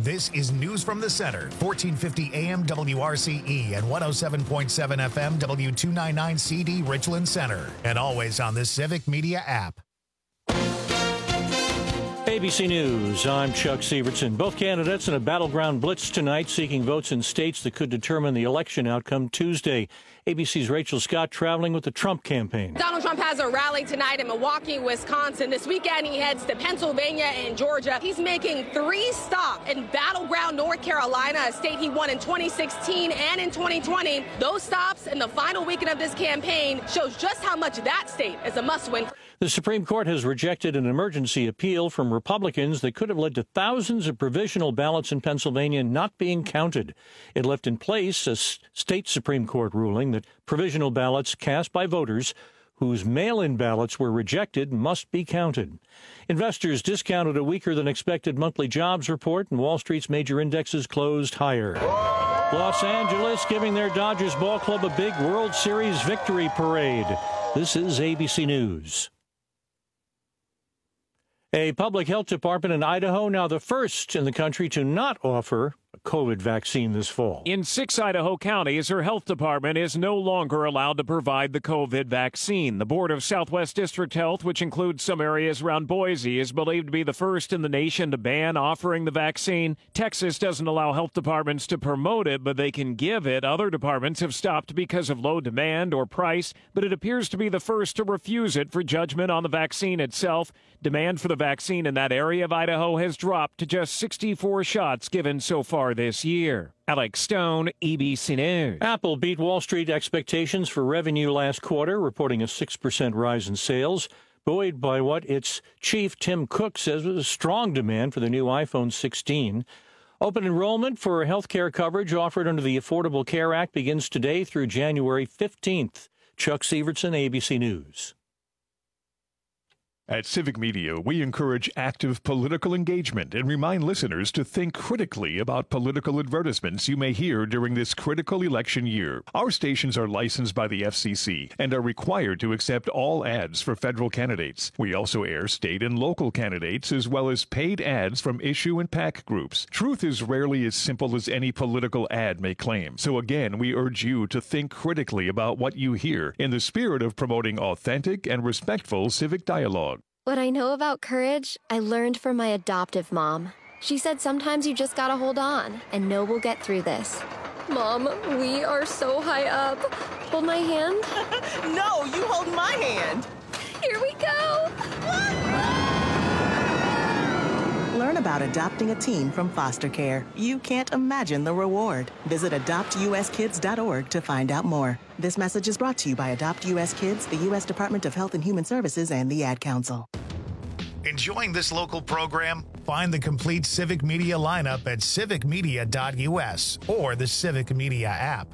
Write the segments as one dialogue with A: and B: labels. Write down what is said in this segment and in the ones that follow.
A: This is News from the Center, 1450 AM WRCE and 107.7 FM W299 CD Richland Center, and always on the Civic Media app.
B: ABC News, I'm Chuck Severson. Both candidates in a battleground blitz tonight seeking votes in states that could determine the election outcome Tuesday. ABC's Rachel Scott traveling with the Trump campaign.
C: Donald Trump has a rally tonight in Milwaukee, Wisconsin. This weekend, he heads to Pennsylvania and Georgia. He's making 3 stops in battleground North Carolina, a state he won in 2016 and in 2020. Those stops in the final weekend of this campaign shows just how much that state is a must-win.
B: The Supreme Court has rejected an emergency appeal from Republicans that could have led to thousands of provisional ballots in Pennsylvania not being counted. It left in place a state Supreme Court ruling that provisional ballots cast by voters whose mail-in ballots were rejected must be counted. Investors discounted a weaker-than-expected monthly jobs report, and Wall Street's major indexes closed higher. Los Angeles giving their Dodgers ball club a big World Series victory parade. This is ABC News. A public health department in Idaho, now the first in the country to not offer a COVID vaccine this fall.
D: In 6 Idaho counties, her health department is no longer allowed to provide the COVID vaccine. The Board of Southwest District Health, which includes some areas around Boise, is believed to be the first in the nation to ban offering the vaccine. Texas doesn't allow health departments to promote it, but they can give it. Other departments have stopped because of low demand or price, but it appears to be the first to refuse it for judgment on the vaccine itself. Demand for the vaccine in that area of Idaho has dropped to just 64 shots given so far this year. Alex Stone, ABC News.
B: Apple beat Wall Street expectations for revenue last quarter, reporting a 6% rise in sales, buoyed by what its chief Tim Cook says was a strong demand for the new iPhone 16. Open enrollment for health care coverage offered under the Affordable Care Act begins today through January 15th. Chuck Severson, ABC News.
E: At Civic Media, we encourage active political engagement and remind listeners to think critically about political advertisements you may hear during this critical election year. Our stations are licensed by the FCC and are required to accept all ads for federal candidates. We also air state and local candidates as well as paid ads from issue and PAC groups. Truth is rarely as simple as any political ad may claim. So again, we urge you to think critically about what you hear in the spirit of promoting authentic and respectful civic dialogue.
F: What I know about courage, I learned from my adoptive mom. She said sometimes you just gotta hold on and know we'll get through this. Mom, we are so high up. Hold my hand.
G: No, you hold my hand.
F: Here we go.
G: Learn about adopting a teen from foster care. You can't imagine the reward. Visit adoptuskids.org to find out more. This message is brought to you by Adopt US Kids, the U.S. Department of Health and Human Services, and the Ad Council.
A: Enjoying this local program? Find the complete Civic Media lineup at civicmedia.us or the Civic Media app.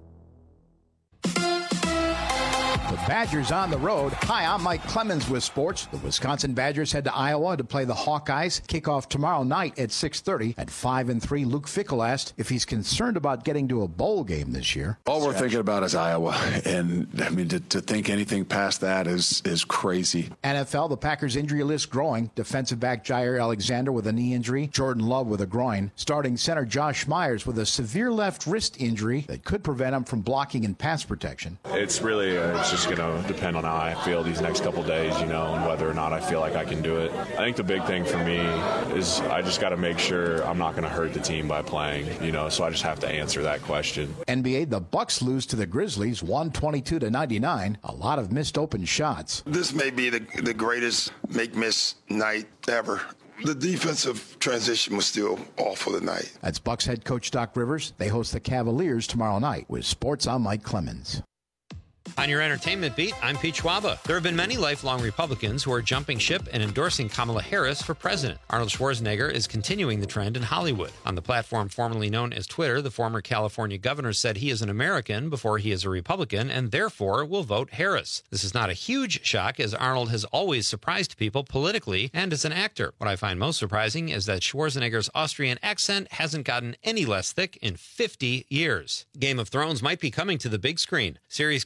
H: The Badgers on the road. Hi, I'm Mike Clemens with sports. The Wisconsin Badgers head to Iowa to play the Hawkeyes. Kickoff tomorrow night at 6:30. At 5-3, Luke Fickell asked if he's concerned about getting to a bowl game this year.
I: All we're thinking about is Iowa, and I mean to think anything past that is crazy.
H: NFL, the Packers injury list growing. Defensive back Jair Alexander with a knee injury. Jordan Love with a groin. Starting center Josh Myers with a severe left wrist injury that could prevent him from blocking in pass protection.
J: It's really it's just going to depend on how I feel these next couple days, and whether or not I feel like I can do it. I think the big thing for me is I just got to make sure I'm not going to hurt the team by playing, so I just have to answer that question.
H: NBA, the Bucks lose to the Grizzlies 122-99. A lot of missed open shots.
K: This may be the greatest make-miss night ever. The defensive transition was still awful tonight.
H: That's Bucks head coach Doc Rivers. They host the Cavaliers tomorrow night. With sports, I'm Mike Clemens.
L: On your entertainment beat, I'm Pete Schwaba. There have been many lifelong Republicans who are jumping ship and endorsing Kamala Harris for president. Arnold Schwarzenegger is continuing the trend in Hollywood. On the platform formerly known as Twitter, the former California governor said he is an American before he is a Republican and therefore will vote Harris. This is not a huge shock, as Arnold has always surprised people politically and as an actor. What I find most surprising is that Schwarzenegger's Austrian accent hasn't gotten any less thick in 50 years. Game of Thrones might be coming to the big screen. Series creator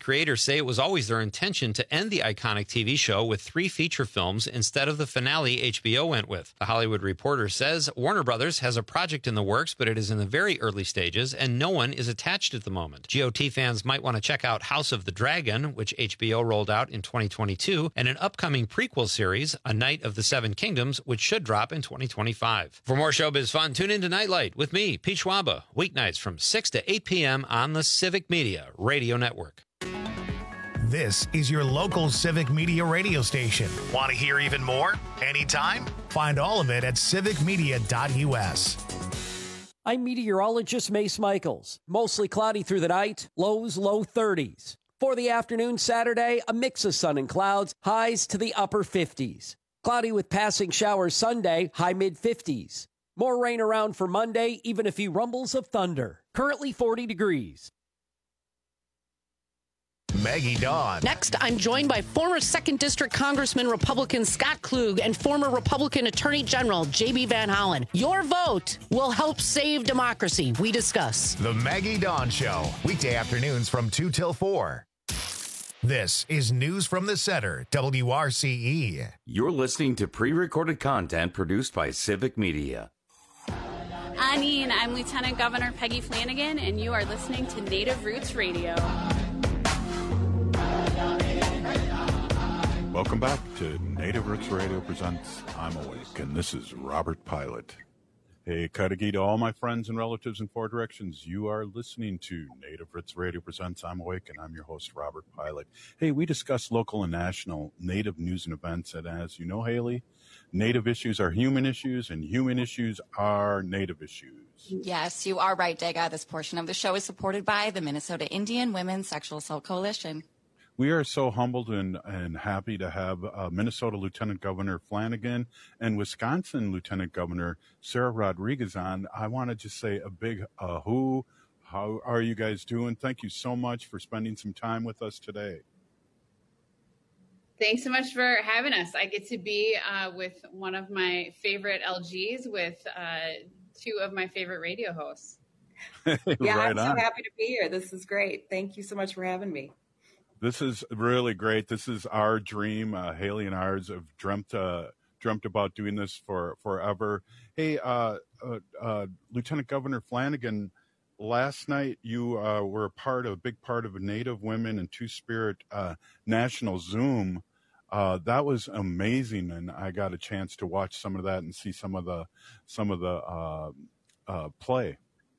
L: say it was always their intention to end the iconic TV show with 3 feature films instead of the finale HBO went with. The Hollywood Reporter says Warner Brothers has a project in the works, but it is in the very early stages, and no one is attached at the moment. GOT fans might want to check out House of the Dragon, which HBO rolled out in 2022, and an upcoming prequel series, A Knight of the Seven Kingdoms, which should drop in 2025. For more showbiz fun, tune in to Nightlight with me, Pete Schwaba, weeknights from 6 to 8 p.m. on the Civic Media Radio Network.
A: This is your local Civic Media radio station. Want to hear even more? Anytime? Find all of it at civicmedia.us.
M: I'm meteorologist Mace Michaels. Mostly cloudy through the night, lows low 30s. For the afternoon Saturday, a mix of sun and clouds, highs to the upper 50s. Cloudy with passing showers Sunday, high mid-50s. More rain around for Monday, even a few rumbles of thunder. Currently 40 degrees.
A: Maggie Dawn.
N: Next, I'm joined by former 2nd District Congressman Republican Scott Klug and former Republican Attorney General J.B. Van Hollen. Your vote will help save democracy. We discuss.
A: The Maggie Dawn Show. Weekday afternoons from 2 till 4. This is News from the Center, WRCE.
O: You're listening to pre-recorded content produced by Civic Media.
P: Anine, I'm Lieutenant Governor Peggy Flanagan, and you are listening to Native Roots Radio.
Q: Welcome back to Native Roots Radio presents I'm Awake, and this is Robert Pilot. Hey, Kadagi to all my friends and relatives in 4 directions. You are listening to Native Roots Radio presents I'm Awake, and I'm your host, Robert Pilot. Hey, we discuss local and national Native news and events, and as you know, Haley, Native issues are human issues, and human issues are Native issues.
R: Yes, you are right, Dega. This portion of the show is supported by the Minnesota Indian Women's Sexual Assault Coalition.
Q: We are so humbled and happy to have Minnesota Lieutenant Governor Flanagan and Wisconsin Lieutenant Governor Sarah Rodriguez on. I want to just say a big how are you guys doing? Thank you so much for spending some time with us today.
P: Thanks so much for having us. I get to be with one of my favorite LGs with 2 of my favorite radio hosts.
S: Yeah,
Q: right
S: I'm
Q: on.
S: so happy to be here. This is great. Thank you so much for having me.
Q: This is really great. This is our dream. Haley and ours have dreamt about doing this for forever. Hey, Lieutenant Governor Flanagan, last night you were a big part of a Native Women and Two-Spirit National Zoom. That was amazing, and I got a chance to watch some of that and see some of the play.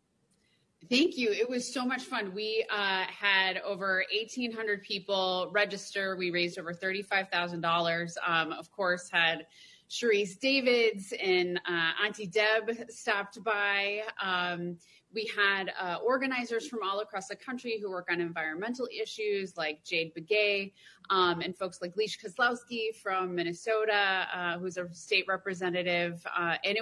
P: Thank you. It was so much fun. We had over 1,800 people register. We raised over $35,000. Of course, had Sharice Davids and Auntie Deb stopped by. We had organizers from all across the country who work on environmental issues like Jade Begay, and folks like Leash Kozlowski from Minnesota, who's a state representative. And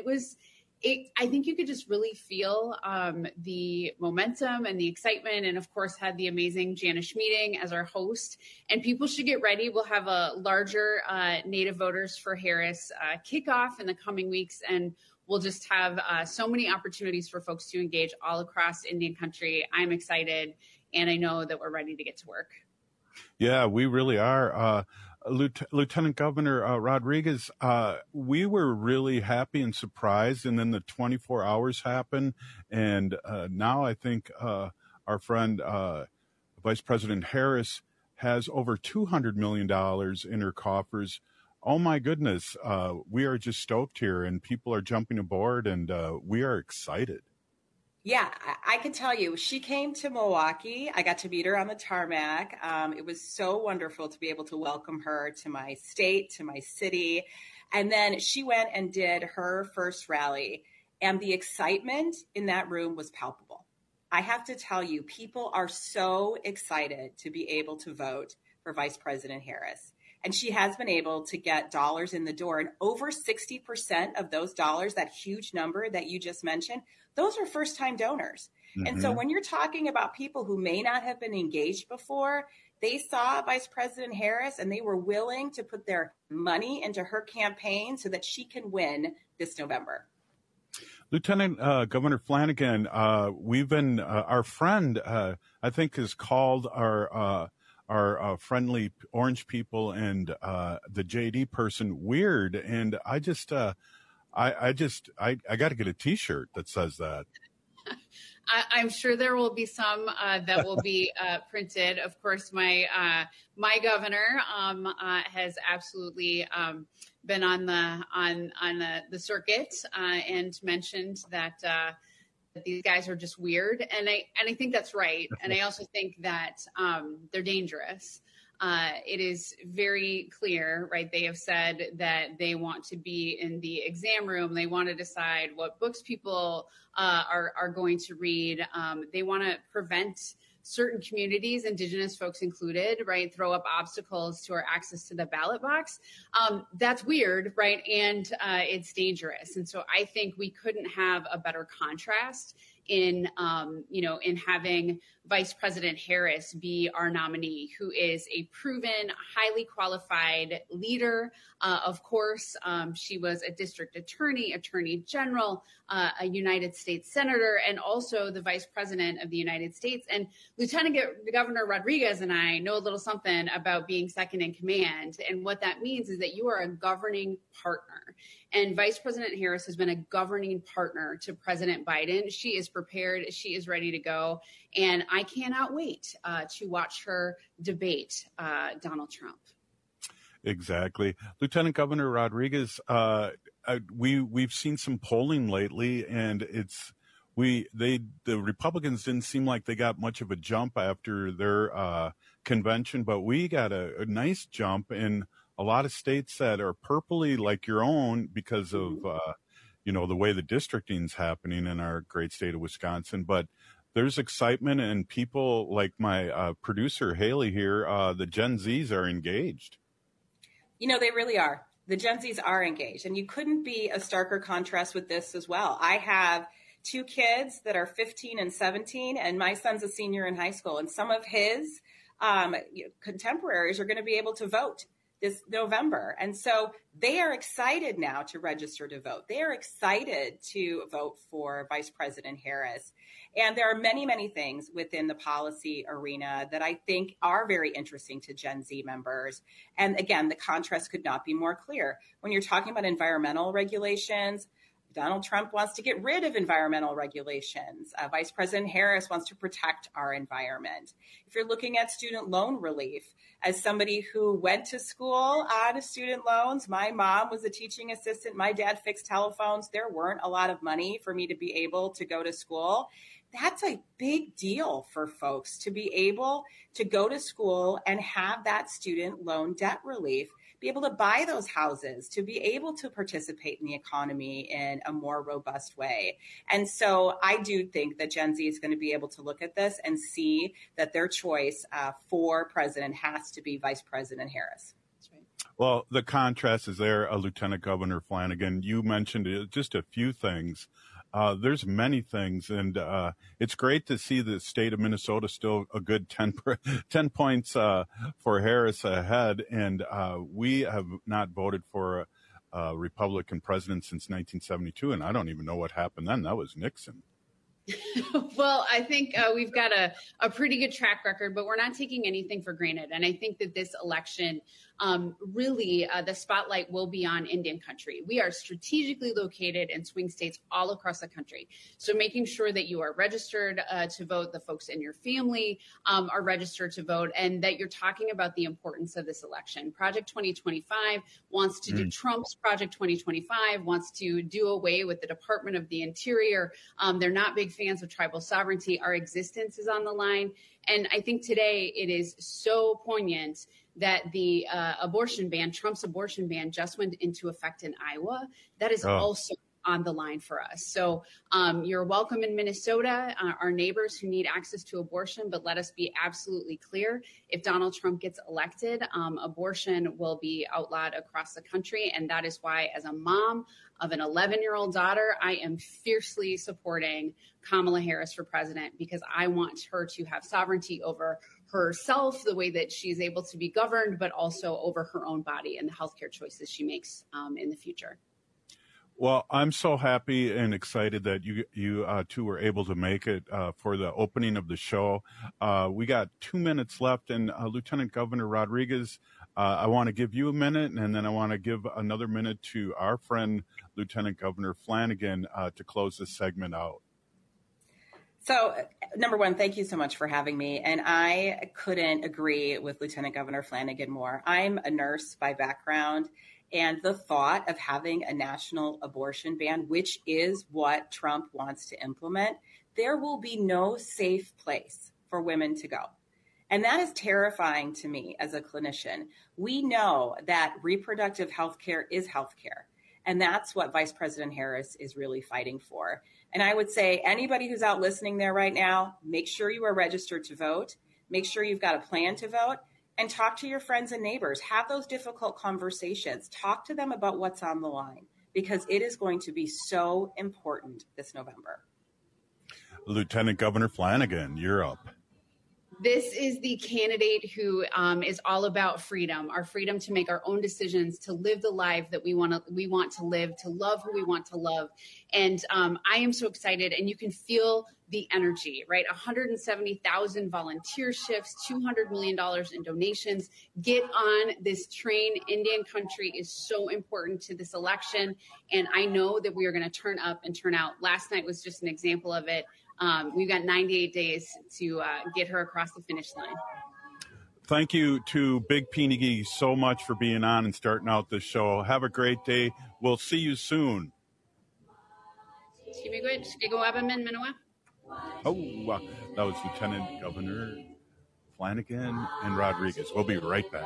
P: I think you could just really feel the momentum and the excitement, and of course had the amazing Janice Meeting as our host. And people should get ready. We'll have a larger Native Voters for Harris kickoff in the coming weeks, and we'll just have so many opportunities for folks to engage all across Indian country. I'm excited, and I know that we're ready to get to work.
Q: Yeah, we really are. Lieutenant Governor Rodriguez, we were really happy and surprised, and then the 24 hours happened, and now I think our friend Vice President Harris has over $200 million in her coffers. Oh my goodness, we are just stoked here, and people are jumping aboard, and we are excited.
S: Yeah, I can tell you, she came to Milwaukee. I got to meet her on the tarmac. It was so wonderful to be able to welcome her to my state, to my city. And then she went and did her first rally. And the excitement in that room was palpable. I have to tell you, people are so excited to be able to vote for Vice President Harris. And she has been able to get dollars in the door. And over 60% of those dollars, that huge number that you just mentioned, those are first-time donors. Mm-hmm. And so when you're talking about people who may not have been engaged before, they saw Vice President Harris and they were willing to put their money into her campaign so that she can win this November.
Q: Lieutenant Governor Flanagan, we've been, our friend, I think, has called our our friendly orange people and the JD person weird. And I got to get a T-shirt that says that.
P: I'm sure there will be some that will be printed. Of course, my governor has absolutely been on the circuit and mentioned that these guys are just weird, and I think that's right. And I also think that they're dangerous. It is very clear, right? They have said that they want to be in the exam room. They want to decide what books people are going to read. They want to prevent certain communities, Indigenous folks included, right, throw up obstacles to our access to the ballot box. That's weird, right? And it's dangerous. And so I think we couldn't have a better contrast in having Vice President Harris be our nominee, who is a proven, highly qualified leader. Of course, she was a district attorney, attorney general, a United States senator, and also the vice president of the United States. And Lieutenant Governor Rodriguez and I know a little something about being second in command. And what that means is that you are a governing partner. And Vice President Harris has been a governing partner to President Biden. She is prepared. She is ready to go. And I cannot wait to watch her debate Donald Trump.
Q: Exactly. Lieutenant Governor Rodriguez, we've seen some polling lately, and the Republicans didn't seem like they got much of a jump after their convention, but we got a nice jump in a lot of states that are purpley like your own because of, the way the districting's happening in our great state of Wisconsin. But there's excitement, and people like my producer, Haley here, the Gen Zs are engaged.
S: They really are. The Gen Zs are engaged. And you couldn't be a starker contrast with this as well. I have 2 kids that are 15 and 17, and my son's a senior in high school. And some of his contemporaries are going to be able to vote this November. And so they are excited now to register to vote. They are excited to vote for Vice President Harris. And there are many, many things within the policy arena that I think are very interesting to Gen Z members. And again, the contrast could not be more clear. When you're talking about environmental regulations, Donald Trump wants to get rid of environmental regulations. Vice President Harris wants to protect our environment. If you're looking at student loan relief, as somebody who went to school on student loans, my mom was a teaching assistant. My dad fixed telephones. There weren't a lot of money for me to be able to go to school. That's a big deal for folks to be able to go to school and have that student loan debt relief, be able to buy those houses, to be able to participate in the economy in a more robust way. And so I do think that Gen Z is going to be able to look at this and see that their choice for president has to be Vice President Harris.
Q: Well, the contrast is there, Lieutenant Governor Flanagan. You mentioned just a few things. There's many things, and it's great to see the state of Minnesota still a good 10 points for Harris ahead, and we have not voted for a Republican president since 1972, and I don't even know what happened then. That was Nixon.
P: Well, I think we've got a pretty good track record, but we're not taking anything for granted. And I think that this election, really, the spotlight will be on Indian country. We are strategically located in swing states all across the country. So making sure that you are registered to vote, the folks in your family are registered to vote, and that you're talking about the importance of this election. Project 2025 wants to do Trump's Project 2025, wants to do away with the Department of the Interior. They're not big fans of tribal sovereignty. Our existence is on the line. And I think today it is so poignant that the abortion ban, Trump's abortion ban, just went into effect in Iowa. That is also on the line for us. So you're welcome in Minnesota, our neighbors who need access to abortion, but let us be absolutely clear. If Donald Trump gets elected, abortion will be outlawed across the country. And that is why, as a mom of an 11-year-old daughter, I am fiercely supporting Kamala Harris for president, because I want her to have sovereignty over herself, the way that she's able to be governed, but also over her own body and the healthcare choices she makes in the future.
Q: Well, I'm so happy and excited that you two were able to make it for the opening of the show. We got 2 minutes left, and Lieutenant Governor Rodriguez, I want to give you a minute, and then I want to give another minute to our friend Lieutenant Governor Flanagan to close this segment out.
S: So, number one, thank you so much for having me. And I couldn't agree with Lieutenant Governor Flanagan more. I'm a nurse by background, and the thought of having a national abortion ban, which is what Trump wants to implement, there will be no safe place for women to go. And that is terrifying to me as a clinician. We know that reproductive health care is health care. And that's what Vice President Harris is really fighting for. And I would say anybody who's out listening there right now, make sure you are registered to vote. Make sure you've got a plan to vote, and talk to your friends and neighbors. Have those difficult conversations. Talk to them about what's on the line, because it is going to be so important this November.
Q: Lieutenant Governor Flanagan, you're up.
P: This is the candidate who is all about freedom, our freedom to make our own decisions, to live the life that we want to live, to love who we want to love. And I am so excited, and you can feel the energy, right? 170,000 volunteer shifts, $200 million in donations. Get on this train. Indian country is so important to this election. And I know that we are going to turn up and turn out. Last night was just an example of it. We've got 98 days to get her across the finish line.
Q: Thank you to Big Peenigi so much for being on and starting out this show. Have a great day. We'll see you soon. Oh, that was Lieutenant Governor Flanagan and Rodriguez. We'll be right back.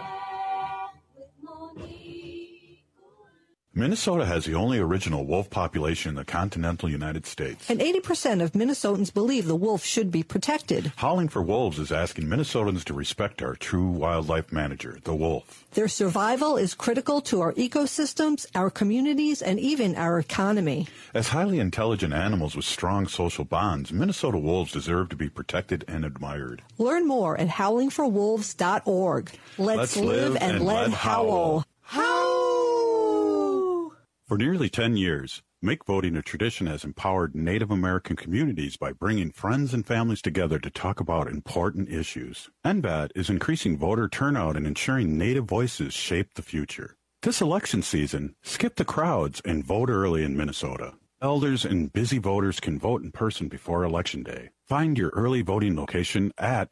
Q: Minnesota has the only original wolf population in the continental United States.
T: And 80% of Minnesotans believe the wolf should be protected.
Q: Howling for Wolves is asking Minnesotans to respect our true wildlife manager, the wolf.
T: Their survival is critical to our ecosystems, our communities, and even our economy.
Q: As highly intelligent animals with strong social bonds, Minnesota wolves deserve to be protected and admired.
T: Learn more at howlingforwolves.org. Let's live and let howl. Howl!
Q: For nearly 10 years, Make Voting a Tradition has empowered Native American communities by bringing friends and families together to talk about important issues. NBAT is increasing voter turnout and ensuring Native voices shape the future. This election season, skip the crowds and vote early in Minnesota. Elders and busy voters can vote in person before Election Day. Find your early voting location at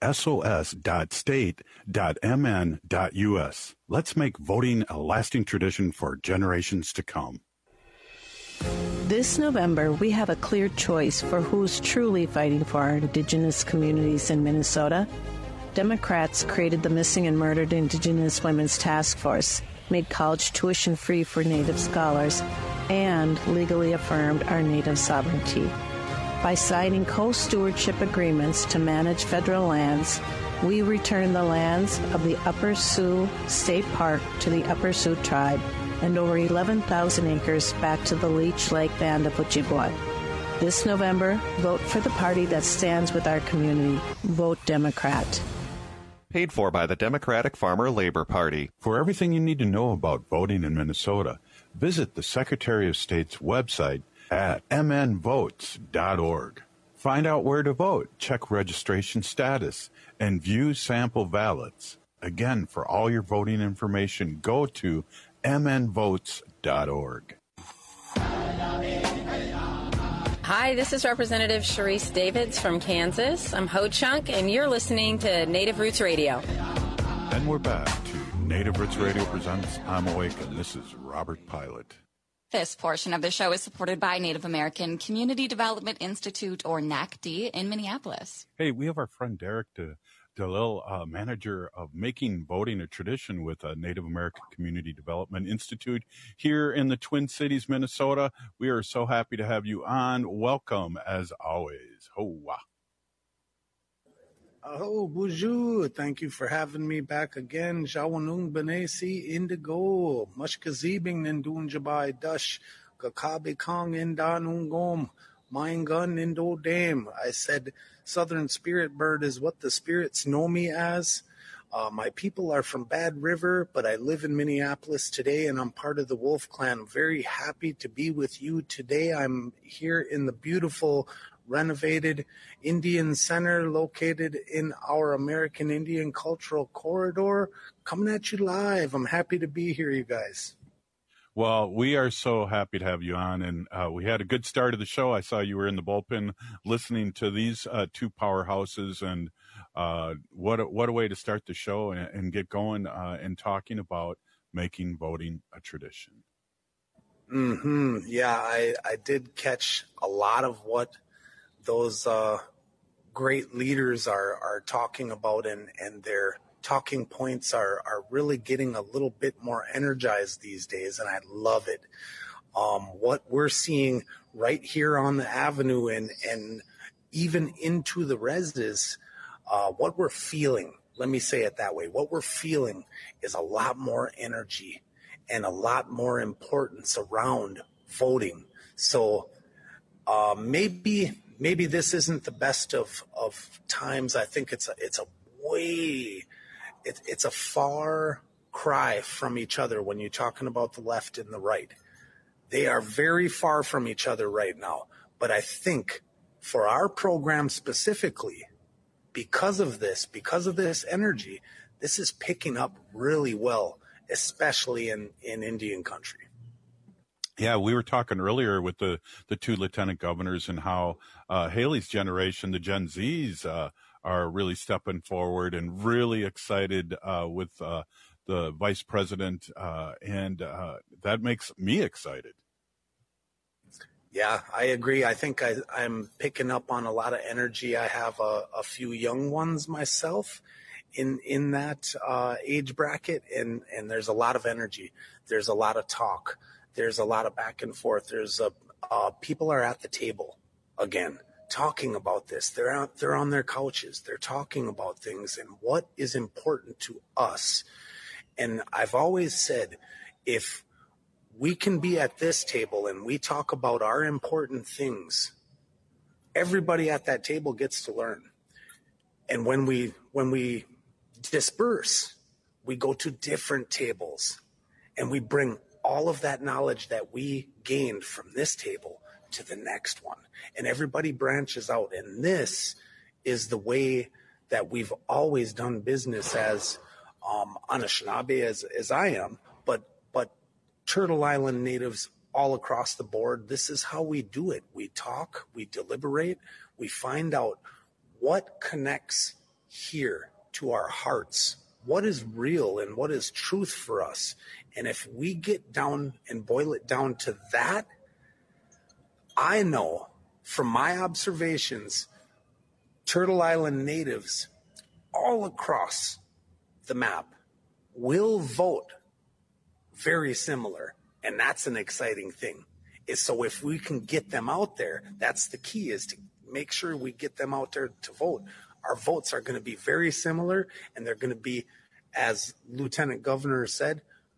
Q: sos.state.mn.us. Let's make voting a lasting tradition for generations to come.
U: This November, we have a clear choice for who's truly fighting for our Indigenous communities in Minnesota. Democrats created the Missing and Murdered Indigenous Women's Task Force, made college tuition free for Native scholars, and legally affirmed our Native sovereignty. By signing co-stewardship agreements to manage federal lands, we return the lands of the Upper Sioux State Park to the Upper Sioux Tribe and over 11,000 acres back to the Leech Lake Band of Ojibwa. This November, vote for the party that stands with our community. Vote Democrat.
V: Paid for by the Democratic Farmer Labor Party.
Q: For everything you need to know about voting in Minnesota, visit the Secretary of State's website at mnvotes.org. Find out where to vote, check registration status, and view sample ballots. Again, for all your voting information, go to mnvotes.org.
W: Hi, this is Representative Sharice Davids from Kansas. I'm Ho Chunk, and you're listening to Native Roots Radio.
Q: And we're back to Native Roots Radio Presents I'm Awake, and this is Robert Pilot.
R: This portion of the show is supported by Native American Community Development Institute, or NACD, in Minneapolis.
Q: Hey, we have our friend Derek DeLille, manager of Making Voting a Tradition with Native American Community Development Institute here in the Twin Cities, Minnesota. We are so happy to have you on. Welcome, as always. Hoa.
X: Oh, bonjour. Thank you for having me back again. Jawanung Benesi Indigo. Mushkazibing Nindun Jabai Dush. Kakabe Kong Indanungom. Mine gun Indo Dame. I said Southern Spirit Bird is what the spirits know me as. My people are from Bad River, but I live in Minneapolis today, and I'm part of the Wolf Clan. I'm very happy to be with you today. I'm here in the beautiful, renovated Indian Center located in our American Indian Cultural Corridor. Coming at you live. I'm happy to be here, you guys.
Q: Well, we are so happy to have you on, and we had a good start of the show. I saw you were in the bullpen listening to these two powerhouses, and what a way to start the show and get going and talking about making voting a tradition.
X: Yeah, I did catch a lot of what those great leaders are talking about, and their talking points are really getting a little bit more energized these days, and I love it. What we're seeing right here on the avenue and even into the reses, what we're feeling, let me say it that way, what we're feeling is a lot more energy and a lot more importance around voting. So maybe this isn't the best of times. I think it's a far cry from each other when you're talking about the left and the right. They are very far from each other right now. But I think for our program specifically, because of this energy, this is picking up really well, especially in Indian country.
Q: Yeah, we were talking earlier with the two lieutenant governors and how Haley's generation, the Gen Zs, are really stepping forward and really excited with the vice president, and that makes me excited.
X: Yeah, I agree. I think I'm picking up on a lot of energy. I have a few young ones myself in that age bracket, and there's a lot of energy. There's a lot of talk. There's a lot of back and forth. There's people are at the table again, talking about this. They're on their couches. They're talking about things and what is important to us. And I've always said, if we can be at this table and we talk about our important things, everybody at that table gets to learn. And when we disperse, we go to different tables and we bring all of that knowledge that we gained from this table to the next one. And everybody branches out. And this is the way that we've always done business as Anishinaabe, as I am, but Turtle Island natives all across the board. This is how we do it. We talk, we deliberate, we find out what connects here to our hearts, what is real and what is truth for us. And if we get down and boil it down to that, I know from my observations, Turtle Island natives all across the map will vote very similar. And that's an exciting thing. So if we can get them out there, that's the key, is to make sure we get them out there to vote. Our votes are going to be very similar, and they're going to be, as Lieutenant Governor said,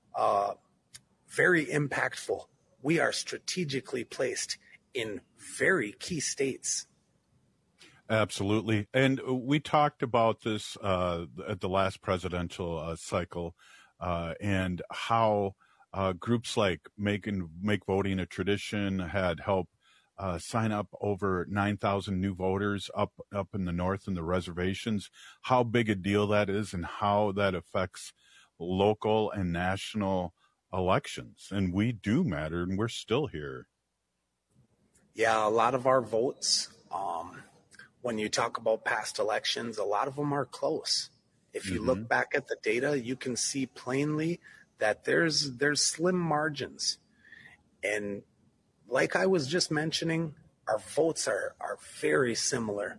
X: very impactful. We are strategically placed in very key states.
Q: Absolutely. And we talked about this at the last presidential cycle and how groups like Make Voting a Tradition had helped sign up over 9,000 new voters up in the north in the reservations, how big a deal that is and how that affects local and national elections. And we do matter, and we're still here.
X: Yeah, a lot of our votes, when you talk about past elections, a lot of them are close. If you look back at the data, you can see plainly that there's slim margins. And like I was just mentioning, our votes are very similar.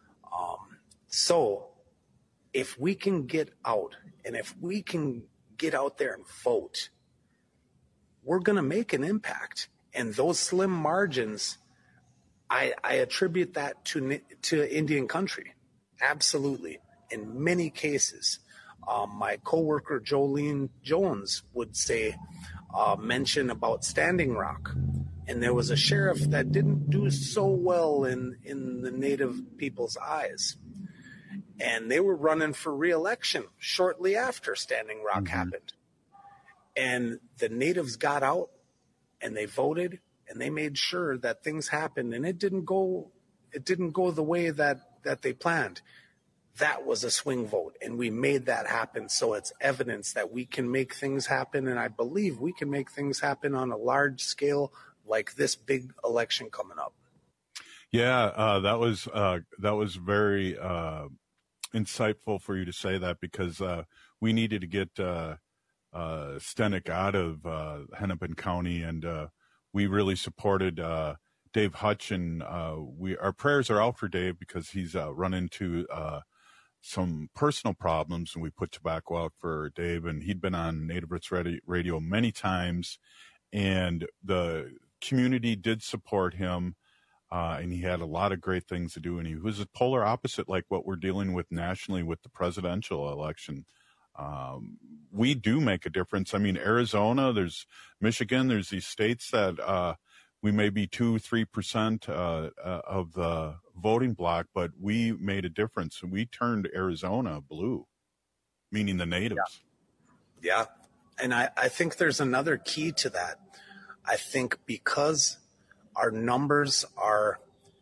X: So if we can get out, and if we can get out there and vote, we're going to make an impact. And those slim margins, I attribute that to Indian country. Absolutely. In many cases, my coworker Jolene Jones would mention about Standing Rock. And there was a sheriff that didn't do so well in the Native people's eyes. and they were running for re-election shortly after Standing Rock happened. And the natives got out and they voted and they made sure that things happened, and it didn't go the way that they planned. That was a swing vote, and we made that happen. So it's evidence that we can make things happen, and I believe we can make things happen on a large scale like this big election coming up.
Q: Yeah, that was very insightful for you to say that, because we needed to get Stenik out of Hennepin County, and we really supported Dave Hutchin. Our prayers are out for Dave because he's run into some personal problems, and we put tobacco out for Dave, and he'd been on Native Roots Radio many times, and the community did support him, and he had a lot of great things to do, and he was a polar opposite like what we're dealing with nationally with the presidential election. We do make a difference. I mean, Arizona, there's Michigan, there's these states that we may be 2-3% of the voting block, but we made a difference. We turned Arizona blue, meaning the natives.
X: Yeah. And I think there's another key to that. I think because our numbers are,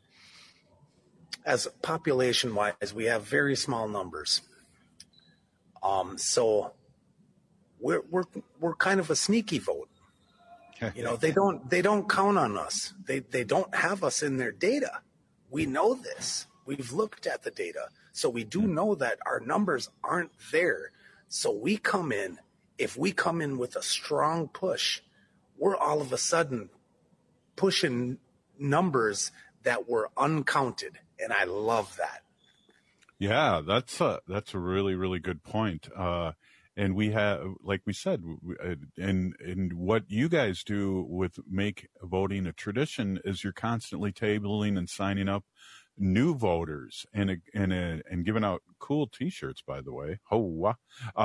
X: as population-wise, we have very small numbers. So we're kind of a sneaky vote. You know, they don't count on us. They don't have us in their data. We know this. We've looked at the data. So we do know that our numbers aren't there. So we come in, if we come in with a strong push, we're all of a sudden pushing numbers that were uncounted. And I love that.
Q: Yeah, that's a really, really good point. And we have, like we said, and what you guys do with make voting a tradition is you're constantly tabling and signing up new voters and giving out cool T-shirts, by the way. Oh,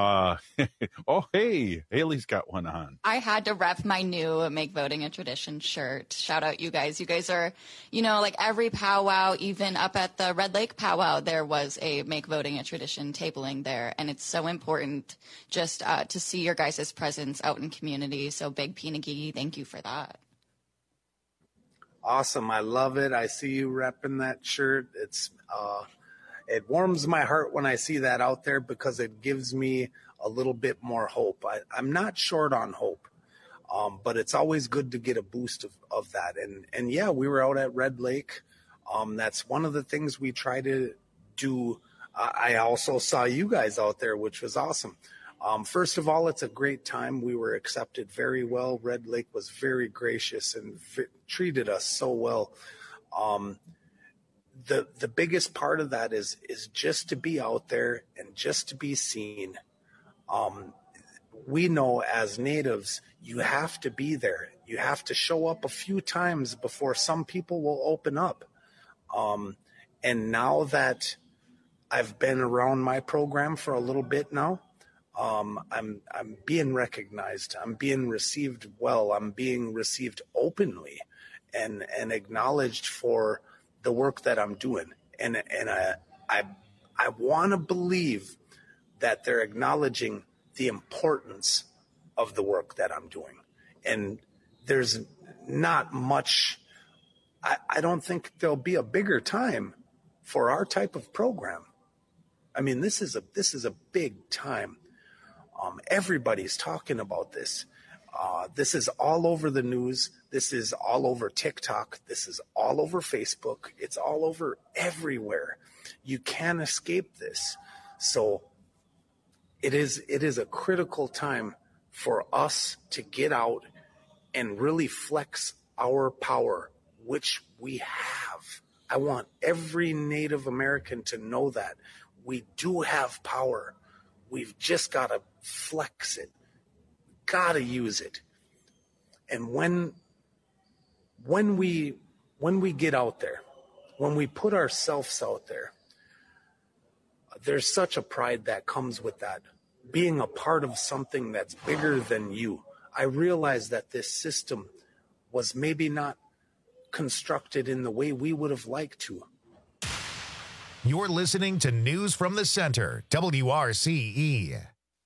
Q: hey, Haley's got one on.
R: I had to rep my new Make Voting a Tradition shirt. Shout out you guys. You guys are, like every powwow, even up at the Red Lake powwow, there was a Make Voting a Tradition tabling there. And it's so important just to see your guys' presence out in community. So Big Pinagee, thank you for that.
X: Awesome. I love it. I see you repping that shirt. It warms my heart when I see that out there because it gives me a little bit more hope. I'm not short on hope, but it's always good to get a boost of that. And yeah, we were out at Red Lake. That's one of the things we try to do. I also saw you guys out there, which was awesome. First of all, it's a great time. We were accepted very well. Red Lake was very gracious and treated us so well. The biggest part of that is just to be out there and just to be seen. We know as natives, you have to be there. You have to show up a few times before some people will open up. And now that I've been around my program for a little bit now, I'm being recognized. I'm being received well. I'm being received openly and acknowledged for the work that I'm doing. And I want to believe that they're acknowledging the importance of the work that I'm doing. And there's not much, I don't think there'll be a bigger time for our type of program. I mean, this is a big time. Everybody's talking about this. This is all over the news. This is all over TikTok. This is all over Facebook. It's all over everywhere. You can't escape this. So it is a critical time for us to get out and really flex our power, which we have. I want every Native American to know that we do have power. We've just got to flex it, got to use it. And when we get out there, when we put ourselves out there, there's such a pride that comes with that, being a part of something that's bigger than you. I realize that this system was maybe not constructed in the way we would have liked to.
A: You're listening to News from the Center, WRCE.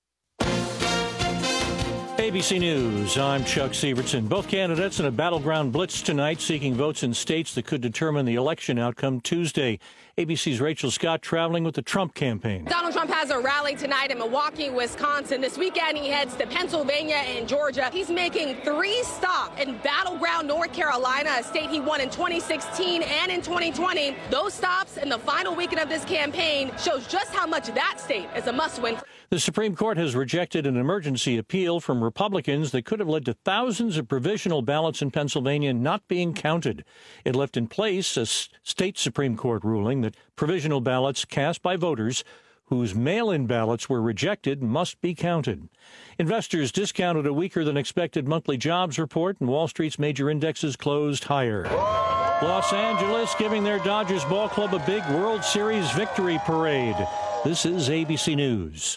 B: ABC News, I'm Chuck Severson. Both candidates in a battleground blitz tonight seeking votes in states that could determine the election outcome Tuesday. ABC's Rachel Scott traveling with the Trump campaign.
C: Donald Trump has a rally tonight in Milwaukee, Wisconsin. This weekend, he heads to Pennsylvania and Georgia. He's making 3 stops in battleground North Carolina, a state he won in 2016 and in 2020. Those stops in the final weekend of this campaign shows just how much that state is a must-win.
B: The Supreme Court has rejected an emergency appeal from Republicans that could have led to thousands of provisional ballots in Pennsylvania not being counted. It left in place a state Supreme Court ruling that provisional ballots cast by voters whose mail-in ballots were rejected must be counted. Investors discounted a weaker than expected monthly jobs report, and Wall Street's major indexes closed higher. Los Angeles giving their Dodgers ball club a big World Series victory parade. This is ABC News.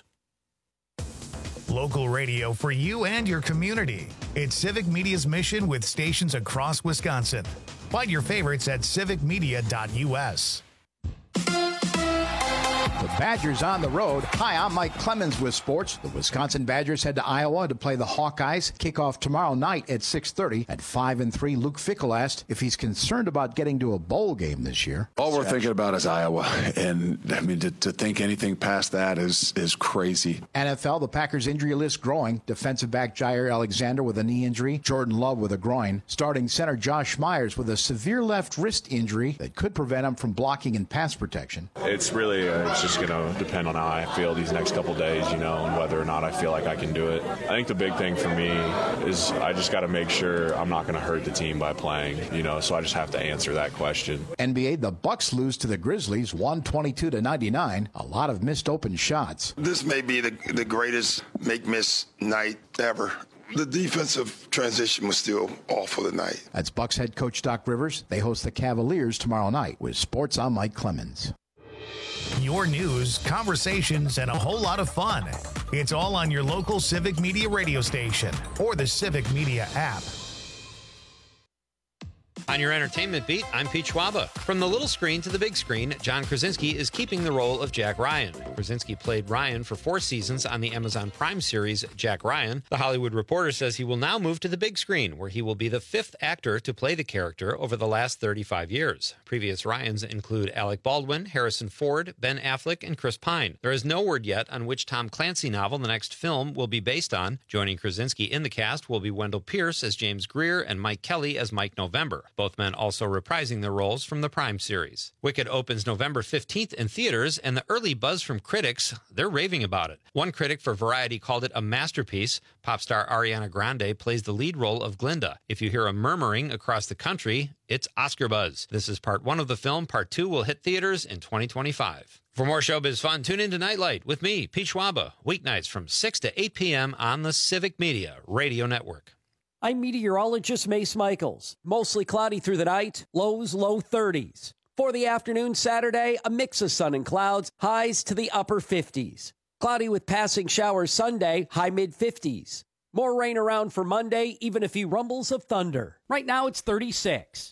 A: Local radio for you and your community. It's Civic Media's mission with stations across Wisconsin. Find your favorites at civicmedia.us.
H: The Badgers on the road. Hi, I'm Mike Clemens with sports. The Wisconsin Badgers head to Iowa to play the Hawkeyes. Kickoff tomorrow night at 6:30. At 5-3, Luke Fickell asked if he's concerned about getting to a bowl game this year.
I: All we're thinking about is Iowa, and I mean to think anything past that is crazy.
H: NFL, the Packers injury list growing. Defensive back Jair Alexander with a knee injury. Jordan Love with a groin. Starting center Josh Myers with a severe left wrist injury that could prevent him from blocking and pass protection.
J: It's really it's just going to depend on how I feel these next couple days, and whether or not I feel like I can do it. I think the big thing for me is I just got to make sure I'm not going to hurt the team by playing, so I just have to answer that question.
H: NBA, the Bucks lose to the Grizzlies 122-99. A lot of missed open shots.
K: This may be the greatest make-miss night ever. The defensive transition was still awful tonight.
H: That's Bucks head coach Doc Rivers. They host the Cavaliers tomorrow night. With sports, I'm Mike Clemens.
A: Your news, conversations, and a whole lot of fun. It's all on your local Civic Media radio station or the Civic Media app.
L: On your entertainment beat, I'm Pete Schwaba. From the little screen to the big screen, John Krasinski is keeping the role of Jack Ryan. Krasinski played Ryan for 4 seasons on the Amazon Prime series Jack Ryan. The Hollywood Reporter says he will now move to the big screen, where he will be the 5th actor to play the character over the last 35 years. Previous Ryans include Alec Baldwin, Harrison Ford, Ben Affleck, and Chris Pine. There is no word yet on which Tom Clancy novel the next film will be based on. Joining Krasinski in the cast will be Wendell Pierce as James Greer and Mike Kelly as Mike November. Both men also reprising their roles from the Prime series. Wicked opens November 15th in theaters, and the early buzz from critics, they're raving about it. One critic for Variety called it a masterpiece. Pop star Ariana Grande plays the lead role of Glinda. If you hear a murmuring across the country, it's Oscar buzz. This is part 1 of the film. Part 2 will hit theaters in 2025. For more showbiz fun, tune in to Nightlight with me, Pete Schwaba, weeknights from 6 to 8 p.m. on the Civic Media Radio Network.
M: I'm meteorologist Mace Michaels. Mostly cloudy through the night, lows low 30s. For the afternoon Saturday, a mix of sun and clouds, highs to the upper 50s. Cloudy with passing showers Sunday, high mid-50s. More rain around for Monday, even a few rumbles of thunder. Right now it's 36.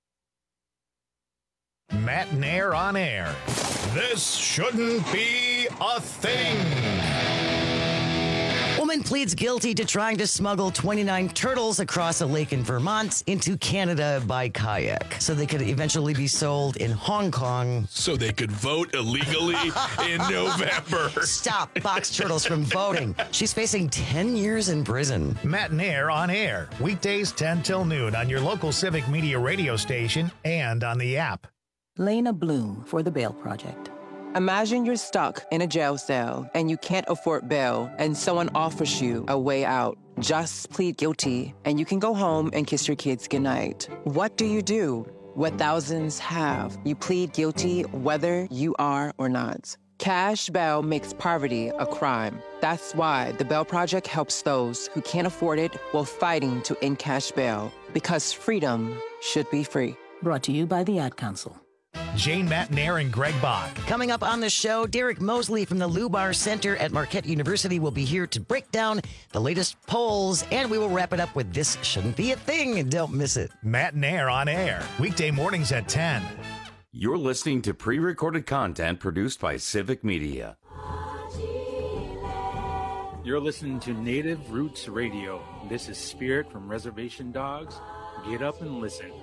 A: Matt Nair on air. This shouldn't be a thing.
D: Woman pleads guilty to trying to smuggle 29 turtles across a lake in Vermont into Canada by kayak so they could eventually be sold in Hong Kong.
E: So they could vote illegally in November.
D: Stop box turtles from voting. She's facing 10 years in prison.
A: Matt Nair on air. Weekdays 10 till noon on your local Civic Media radio station and on the app.
Y: Lena Bloom for the Bail Project. Imagine you're stuck in a jail cell and you can't afford bail and someone offers you a way out. Just plead guilty and you can go home and kiss your kids goodnight. What do you do? What thousands have. You plead guilty whether you are or not. Cash bail makes poverty a crime. That's why the Bail Project helps those who can't afford it while fighting to end cash bail. Because freedom should be free. Brought to you by the Ad Council.
A: Jane, Matt Nair, and Greg Bach.
D: Coming up on the show, Derek Mosley from the Lubar Center at Marquette University will be here to break down the latest polls, and we will wrap it up with This Shouldn't Be a Thing. Don't miss it.
A: Matt Nair on air. Weekday mornings at 10.
F: You're listening to pre-recorded content produced by Civic Media.
G: You're listening to Native Roots Radio. This is Spirit from Reservation Dogs. Get up and listen.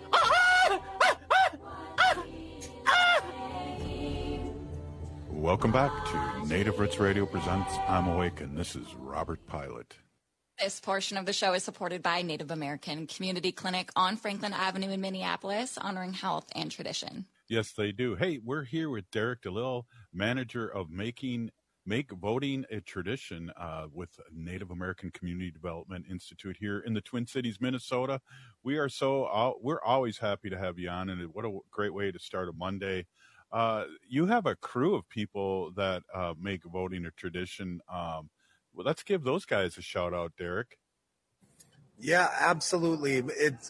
Q: Welcome back to Native Roots Radio presents I'm Awake, and this is Robert Pilot.
R: This portion of the show is supported by Native American Community Clinic on Franklin Avenue in Minneapolis, honoring health and tradition.
Q: Yes, they do. Hey, we're here with Derek DeLille, manager of Make Voting a Tradition with Native American Community Development Institute here in the Twin Cities, Minnesota. We're always happy to have you on, and what a great way to start a Monday. You have a crew of people that make voting a tradition. Well, let's give those guys a shout out, Derek.
X: Yeah, absolutely.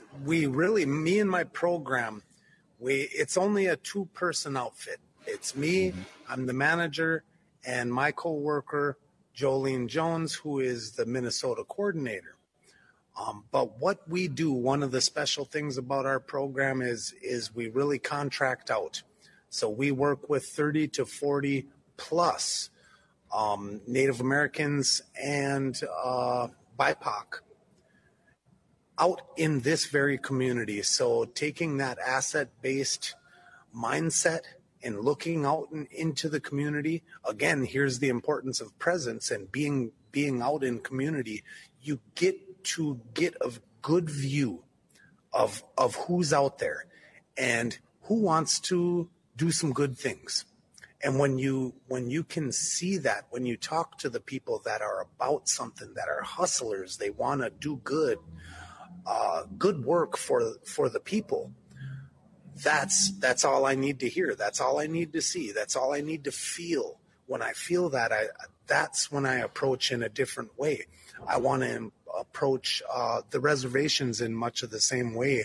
X: Me and my program, it's only a 2-person outfit. It's me, I'm the manager, and my co-worker, Jolene Jones, who is the Minnesota coordinator. But what we do, one of the special things about our program is we really contract out. So we work with 30 to 40 plus Native Americans and BIPOC out in this very community. So taking that asset-based mindset and looking out into the community, again, here's the importance of presence and being out in community. You get to get a good view of who's out there and who wants to do some good things. And when you can see that, when you talk to the people that are about something, that are hustlers, they want to do good work for the people. That's all I need to hear. That's all I need to see. That's all I need to feel. When I feel that, that's when I approach in a different way. I want to approach the reservations in much of the same way.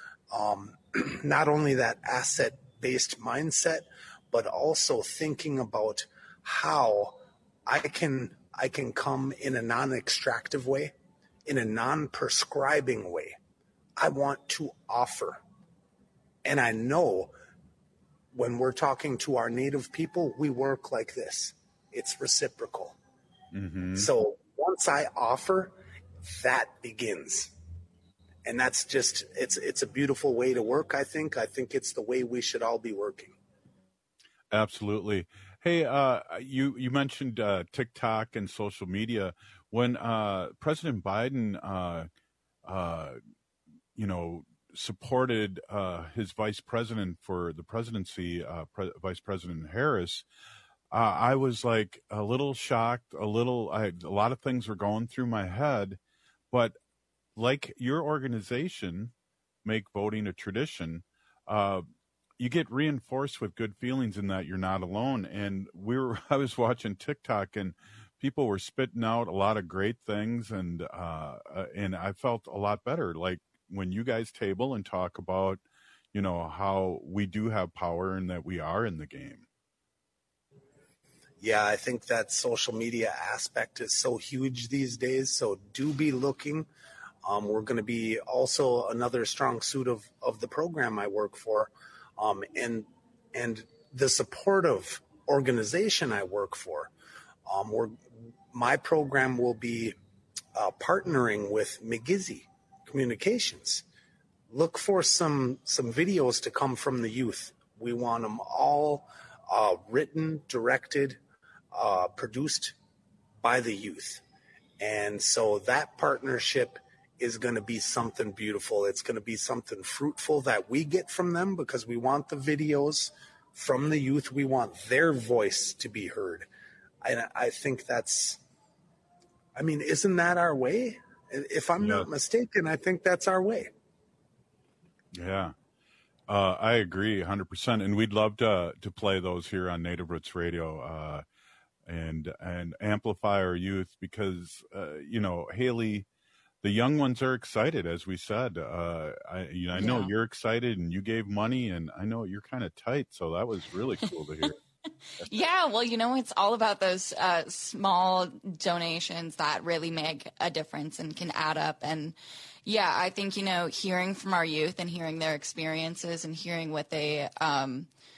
X: Not only that asset-based mindset, but also thinking about how I can come in a non-extractive way, in a non-prescribing way. I want to offer. And I know when we're talking to our Native people, we work like this. It's reciprocal. Mm-hmm. So once I offer, that begins. And that's just, it's a beautiful way to work, I think. I think it's the way we should all be working.
Q: Absolutely. Hey, you mentioned TikTok and social media. When President Biden, supported his vice president for the presidency, Vice President Harris, I was like a little shocked. A lot of things were going through my head, but like your organization, Make Voting a Tradition, you get reinforced with good feelings in that you're not alone. And I was watching TikTok and people were spitting out a lot of great things, and I felt a lot better. Like when you guys table and talk about, how we do have power and that we are in the game.
X: Yeah, I think that social media aspect is so huge these days. So do be looking. We're going to be also another strong suit of the program I work for. And the supportive organization I work for, my program will be partnering with McGizzy Communications. Look for some videos to come from the youth. We want them all written, directed, produced by the youth. And so that partnership is going to be something beautiful. It's going to be something fruitful that we get from them, because we want the videos from the youth. We want their voice to be heard. And I think isn't that our way? If I'm not mistaken, I think that's our way.
Q: Yeah, I agree 100%. And we'd love to play those here on Native Roots Radio and amplify our youth, because, Haley, the young ones are excited, as we said. I know you're excited, and you gave money, and I know you're kind of tight, so that was really cool to hear.
R: Yeah, well, it's all about those small donations that really make a difference and can add up. And yeah, I think, hearing from our youth and hearing their experiences and hearing what they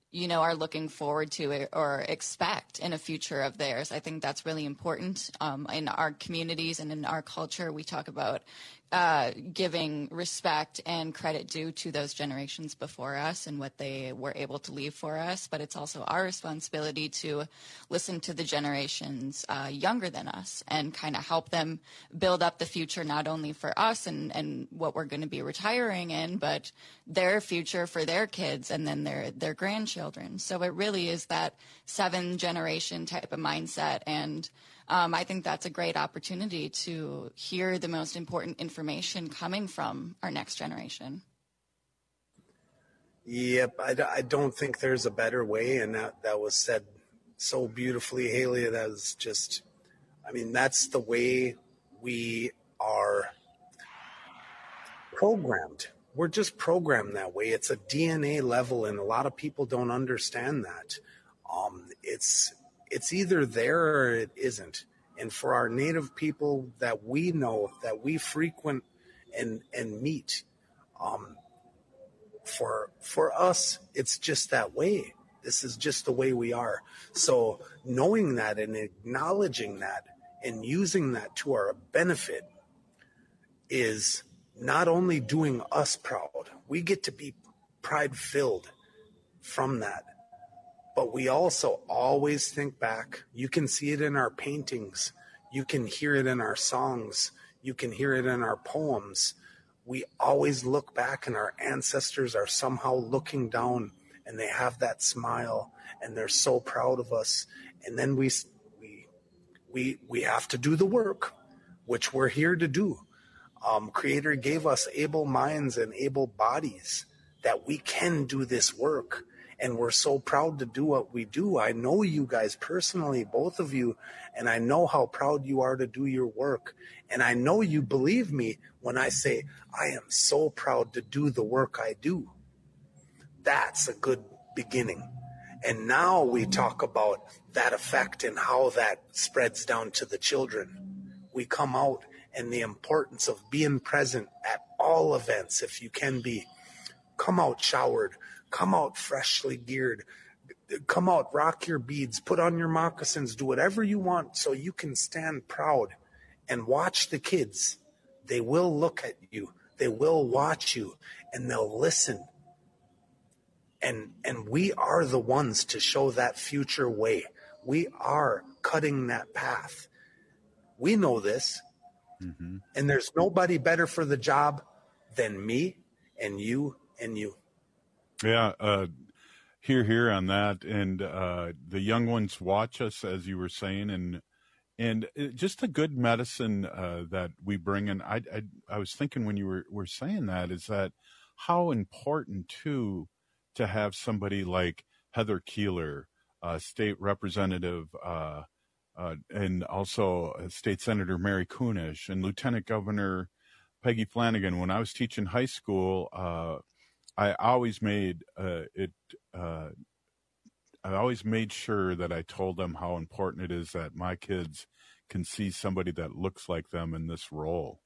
R: are looking forward to or expect in a future of theirs. I think that's really important. In our communities and in our culture, we talk about giving respect and credit due to those generations before us and what they were able to leave for us. But it's also our responsibility to listen to the generations younger than us and kind of help them build up the future, not only for us and what we're going to be retiring in, but their future for their kids and then their grandchildren. So it really is that 7-generation type of mindset. And I think that's a great opportunity to hear the most important information coming from our next generation.
X: Yep, I don't think there's a better way, and that was said so beautifully, Haley. That was just, that's the way we are programmed. We're just programmed that way. It's a DNA level, and a lot of people don't understand that. It's either there or it isn't. And for our Native people that we know, that we frequent and meet, for us, it's just that way. This is just the way we are. So knowing that and acknowledging that and using that to our benefit is not only doing us proud. We get to be pride-filled from that. But we also always think back. You can see it in our paintings. You can hear it in our songs. You can hear it in our poems. We always look back, and our ancestors are somehow looking down, and they have that smile, and they're so proud of us. And then we have to do the work, which we're here to do. Creator gave us able minds and able bodies that we can do this work. And we're so proud to do what we do. I know you guys personally, both of you, and I know how proud you are to do your work. And I know you believe me when I say, I am so proud to do the work I do. That's a good beginning. And now we talk about that effect and how that spreads down to the children. We come out and the importance of being present at all events, if you can be. Come out showered. Come out freshly geared. Come out, rock your beads, put on your moccasins, do whatever you want so you can stand proud and watch the kids. They will look at you. They will watch you, and they'll listen. And we are the ones to show that future way. We are cutting that path. We know this. Mm-hmm. And there's nobody better for the job than me and you and you.
Q: Yeah, here on that, and the young ones watch us, as you were saying, and just a good medicine that we bring in. I was thinking when you were saying that is that how important too to have somebody like Heather Keeler, state representative, and also State Senator Mary Kunesh and Lieutenant Governor Peggy Flanagan. When I was teaching high school, I always made I always made sure that I told them how important it is that my kids can see somebody that looks like them in this role.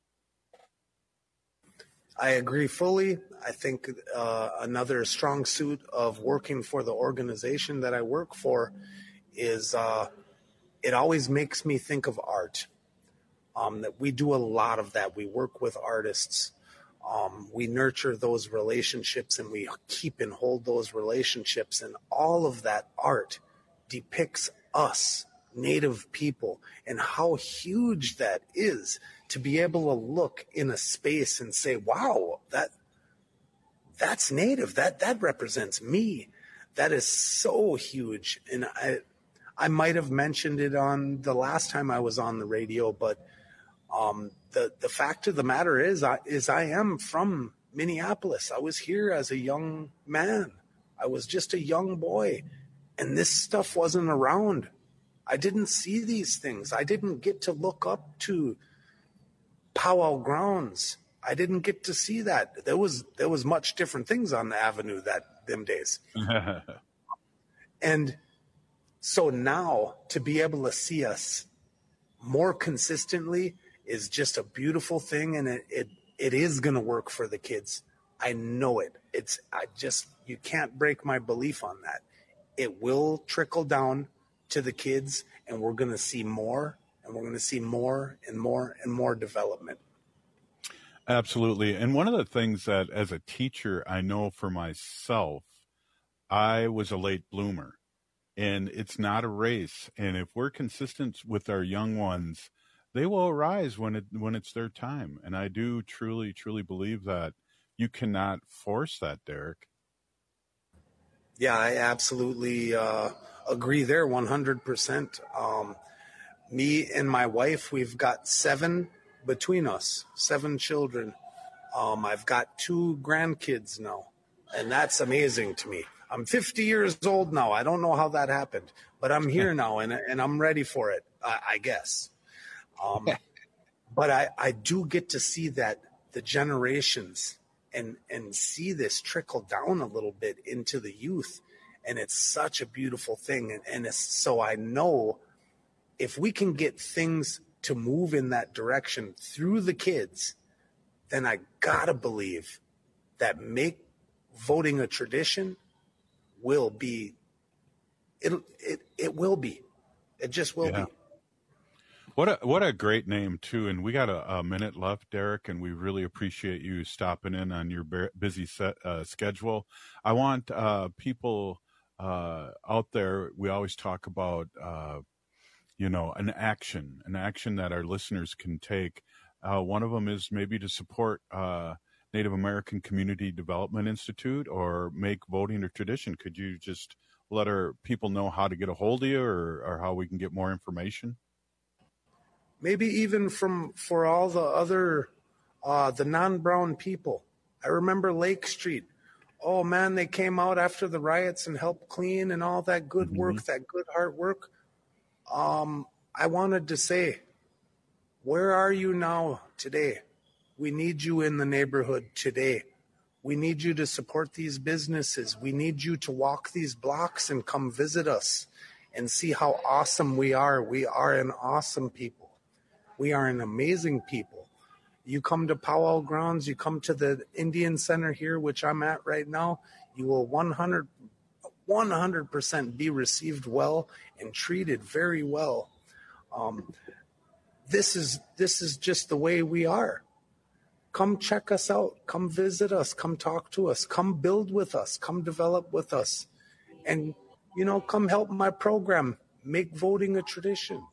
X: I agree fully. I think another strong suit of working for the organization that I work for is it always makes me think of art. That we do a lot of that. We work with artists. We nurture those relationships and we keep and hold those relationships, and all of that art depicts us, Native people, and how huge that is to be able to look in a space and say, wow, that's Native. That represents me. That is so huge. And I might have mentioned it on the last time I was on the radio, but the fact of the matter is I am from Minneapolis. I was here as a young man. I was just a young boy, and this stuff wasn't around. I didn't see these things. I didn't get to look up to powwow grounds. I didn't get to see that. There was much different things on the avenue them days. And so now to be able to see us more consistently is just a beautiful thing, and it is going to work for the kids. I know it. You can't break my belief on that. it will trickle down to the kids, and we're going to see more, and we're going to see more and more and more development.
Q: Absolutely. And one of the things that as a teacher, I know for myself, I was a late bloomer, and it's not a race. And if we're consistent with our young ones, they will arise when it's their time. And I do truly, truly believe that you cannot force that, Derek.
X: Yeah, I absolutely agree there 100%. Me and my wife, we've got 7 between us, 7 children. I've got 2 grandkids now, and that's amazing to me. I'm 50 years old now. I don't know how that happened, but I'm here now, and I'm ready for it, I guess. But I do get to see that the generations and see this trickle down a little bit into the youth, and it's such a beautiful thing. And so I know if we can get things to move in that direction through the kids, then I gotta believe that make voting a tradition will be, it will be. It just will be.
Q: What a great name, too. And we got a minute left, Derek, and we really appreciate you stopping in on your busy schedule. I want people out there, we always talk about, an action that our listeners can take. One of them is maybe to support Native American Community Development Institute or make voting a tradition. Could you just let our people know how to get a hold of you or how we can get more information?
X: Maybe even for all the other, the non-brown people. I remember Lake Street. Oh man, they came out after the riots and helped clean and all that good work, that good hard work. I wanted to say, where are you now today? We need you in the neighborhood today. We need you to support these businesses. We need you to walk these blocks and come visit us and see how awesome we are. We are an awesome people. We are an amazing people. You come to Powwow Grounds, you come to the Indian Center here, which I'm at right now, you will 100% be received well and treated very well. This is just the way we are. Come check us out. Come visit us. Come talk to us. Come build with us. Come develop with us. And, come help my program make voting a tradition.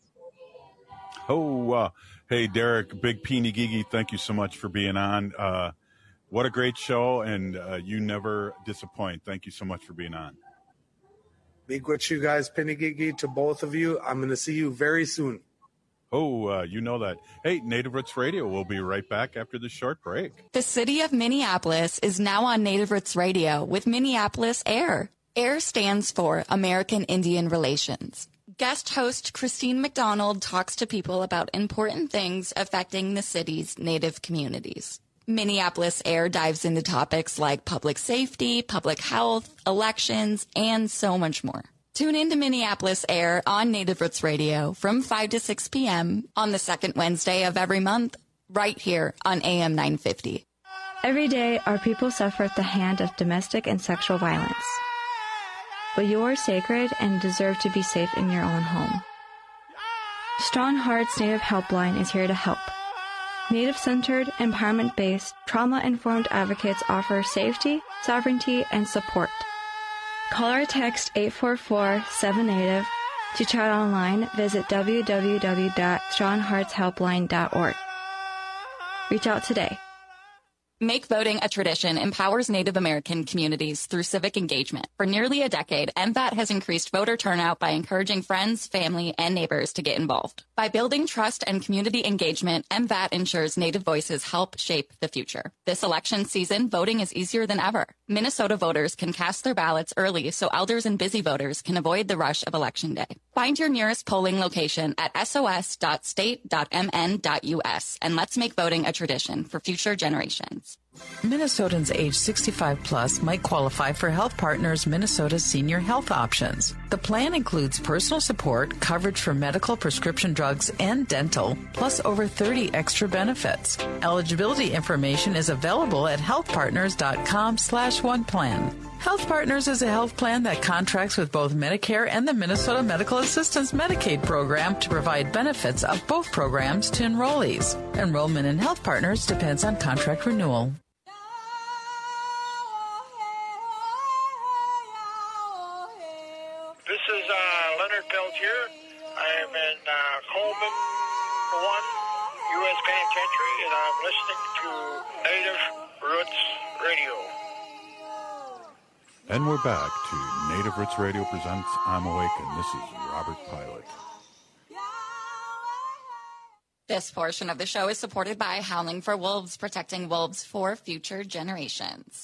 Q: Hey, Derek, Big Peeny Gigi, thank you so much for being on. What a great show, and you never disappoint. Thank you so much for being on.
X: Big with you guys, Penny Gigi, to both of you. I'm going to see you very soon.
Q: You know that. Hey, Native Roots Radio, we'll be right back after this short break.
R: The city of Minneapolis is now on Native Roots Radio with Minneapolis AIR. AIR stands for American Indian Relations. Guest host Christine McDonald talks to people about important things affecting the city's Native communities. Minneapolis AIR dives into topics like public safety, public health, elections, and so much more. Tune in to Minneapolis AIR on Native Roots Radio from 5 to 6 p.m. on the second Wednesday of every month, right here on AM 950.
N: Every day, our people suffer at the hand of domestic and sexual violence. But you are sacred and deserve to be safe in your own home. Strong Hearts Native Helpline is here to help. Native-centered, empowerment-based, trauma-informed advocates offer safety, sovereignty, and support. Call or text 844-7NATIVE. To chat online, visit www.strongheartshelpline.org. Reach out today.
R: Make voting a tradition empowers Native American communities through civic engagement. For nearly a decade, MVAT has increased voter turnout by encouraging friends, family, and neighbors to get involved. By building trust and community engagement, MVAT ensures Native voices help shape the future. This election season, voting is easier than ever. Minnesota voters can cast their ballots early so elders and busy voters can avoid the rush of Election Day. Find your nearest polling location at sos.state.mn.us and let's make voting a tradition for future generations.
O: Minnesotans age 65 plus might qualify for Health Partners Minnesota's senior health options. The plan includes personal support, coverage for medical, prescription drugs, and dental, plus over 30 extra benefits. Eligibility information is available at healthpartners.com/oneplan. Health Partners is a health plan that contracts with both Medicare and the Minnesota Medical Assistance Medicaid program to provide benefits of both programs to enrollees. Enrollment in Health Partners depends on contract renewal.
P: This is Leonard Peltier. I am in Coleman 1, U.S. Penitentiary, and I'm listening to Native Roots Radio.
Q: And we're back to Native Roots Radio presents I'm Awake, and this is Robert Pilot.
R: This portion of the show is supported by Howling for Wolves, protecting wolves for future generations.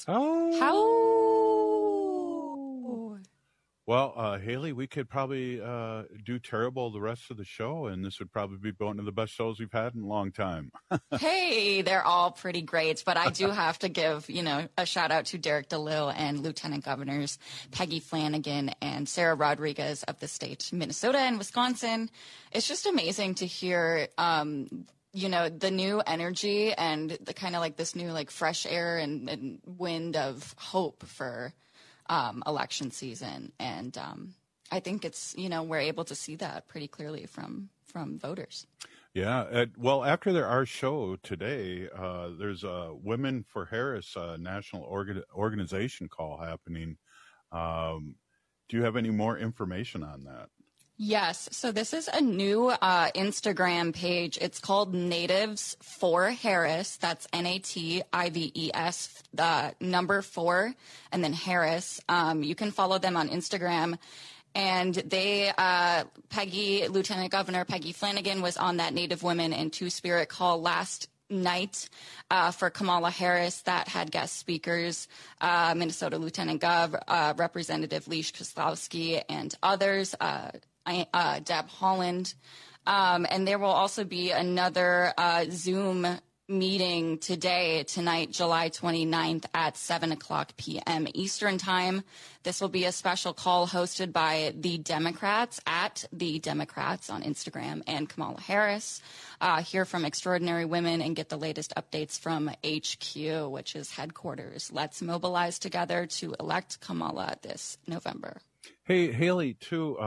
Q: Well, Haley, we could probably do terrible the rest of the show, and this would probably be one of the best shows we've had in a long time.
R: Hey, they're all pretty great, but I do have to give, a shout out to Derek DeLille and Lieutenant Governors Peggy Flanagan and Sarah Rodriguez of the state, Minnesota and Wisconsin. It's just amazing to hear, the new energy and the kind of like this new like fresh air and wind of hope for election season. And I think it's, we're able to see that pretty clearly from voters.
Q: Yeah. Well, after our show today, there's a Women for Harris national organization call happening. Do you have any more information on that?
R: Yes. So this is a new Instagram page. It's called Natives for Harris. That's NATIVES, the number 4, and then Harris. You can follow them on Instagram. And they, Lieutenant Governor Peggy Flanagan was on that Native Women and Two-Spirit call last night for Kamala Harris that had guest speakers, Minnesota Lieutenant Gov, Representative Leish Koslowski, and others, Deb Holland. And there will also be another Zoom meeting tonight, July 29th at 7:00 p.m. Eastern Time. This will be a special call hosted by the Democrats at the Democrats on Instagram and Kamala Harris. Hear from extraordinary women and get the latest updates from HQ, which is headquarters. Let's mobilize together to elect Kamala this November.
Q: Hey, Haley, too,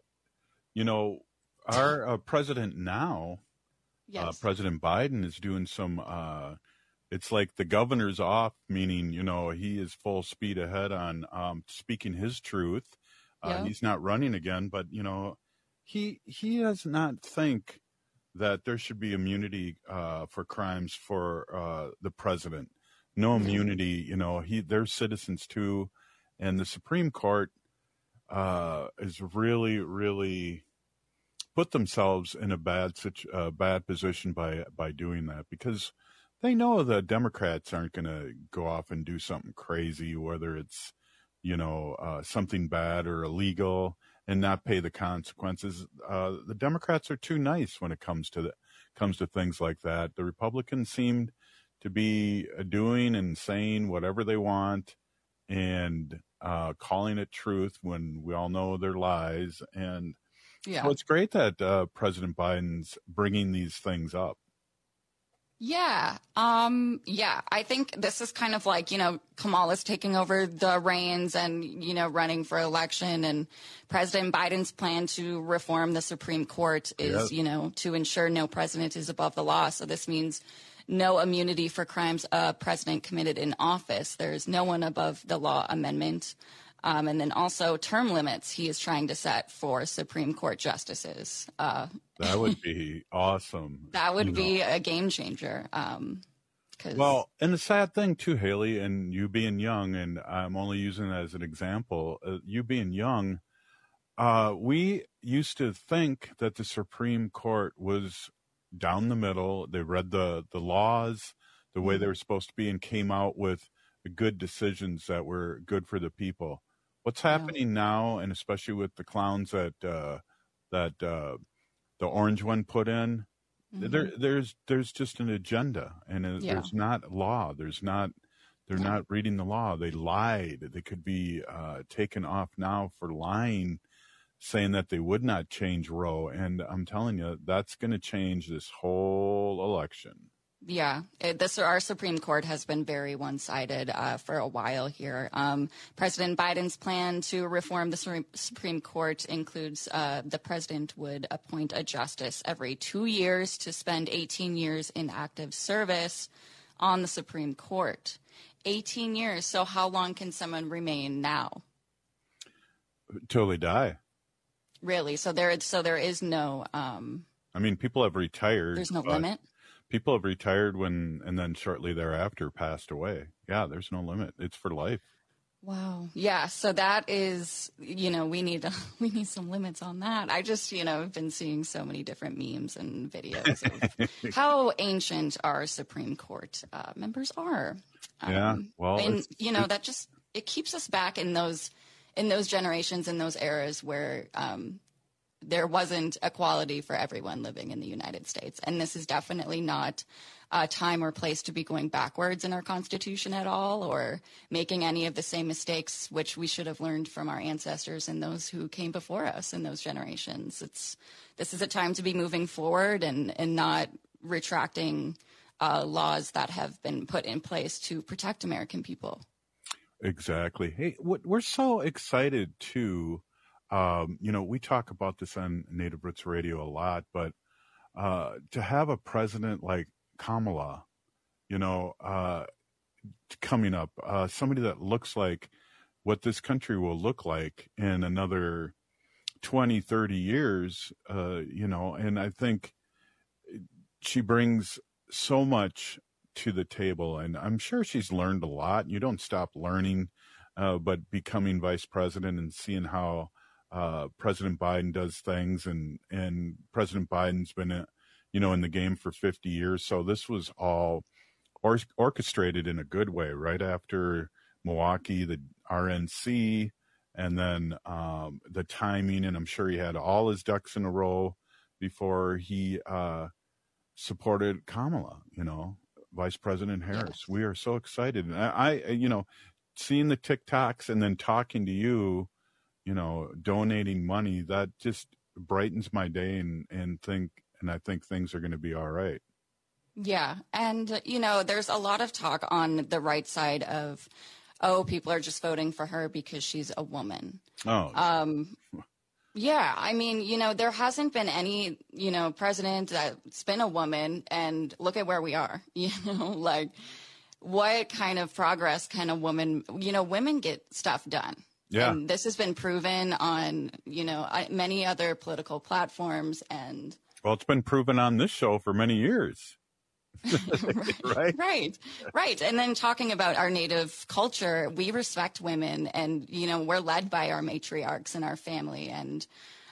Q: our president now,
R: yes.
Q: President Biden is doing some, it's like the governor's off, meaning, he is full speed ahead on speaking his truth.
R: Yeah.
Q: He's not running again, but, he does not think that there should be immunity for crimes for the president. No immunity, they're citizens too. And the Supreme Court is really, really put themselves in a bad position by doing that, because they know the Democrats aren't going to go off and do something crazy, whether it's, something bad or illegal, and not pay the consequences. The Democrats are too nice when it comes to things like that. The Republicans seem to be doing and saying whatever they want and calling it truth when we all know they're lies. And
R: yeah.
Q: So it's great that President Biden's bringing these things up.
R: Yeah. I think this is kind of like, Kamala's taking over the reins and, running for election, and President Biden's plan to reform the Supreme Court is, to ensure no president is above the law. So this means no immunity for crimes a president committed in office. There's no one above the law amendment. And then also term limits he is trying to set for Supreme Court justices.
Q: That would be awesome.
R: That would be a game changer.
Q: Well, and the sad thing too, Haley, and you being young, and I'm only using that as an example, you being young, we used to think that the Supreme Court was down the middle. They read the laws the way they were supposed to be and came out with good decisions that were good for the people. What's happening now, and especially with the clowns that the orange one put in, there's just an agenda, and there's not law. They're not reading the law. They lied. They could be taken off now for lying, saying that they would not change Roe. And I'm telling you, that's going to change this whole election.
R: Yeah, our Supreme Court has been very one-sided for a while here. President Biden's plan to reform the Supreme Court includes the president would appoint a justice every 2 years to spend 18 years in active service on the Supreme Court. 18 years. So how long can someone remain now?
Q: Till they die.
R: Really? So there is no.
Q: I mean, people have retired.
R: There's no limit.
Q: People have retired and then shortly thereafter passed away. Yeah, there's no limit. It's for life.
R: Wow. Yeah. So that is, we need some limits on that. I just, have been seeing so many different memes and videos of how ancient our Supreme Court members are.
Q: Yeah. Well,
R: and that just, it keeps us back in those generations, in those eras where, there wasn't equality for everyone living in the United States. And this is definitely not a time or place to be going backwards in our Constitution at all, or making any of the same mistakes which we should have learned from our ancestors and those who came before us in those generations. This is a time to be moving forward and not retracting laws that have been put in place to protect American people.
Q: Exactly. Hey, we're so excited too. We talk about this on Native Roots Radio a lot, but to have a president like Kamala, coming up, somebody that looks like what this country will look like in another 20, 30 years, and I think she brings so much to the table, and I'm sure she's learned a lot. You don't stop learning, but becoming vice president and seeing how President Biden does things, and President Biden's been, in the game for 50 years. So this was all orchestrated in a good way. Right after Milwaukee, the RNC, and then the timing, and I'm sure he had all his ducks in a row before he supported Kamala, Vice President Harris. We are so excited. And I seeing the TikToks and then talking to you, donating money, that just brightens my day, and I think things are going to be all right.
R: Yeah. And, there's a lot of talk on the right side of, people are just voting for her because she's a woman.
Q: Oh.
R: Yeah. I mean, there hasn't been any, president that's been a woman, and look at where we are, what kind of progress can a woman, women get stuff done.
Q: Yeah.
R: And this has been proven on, many other political platforms. And
Q: well, it's been proven on this show for many years. Right.
R: Right. And then talking about our Native culture, we respect women, and, we're led by our matriarchs in our family. And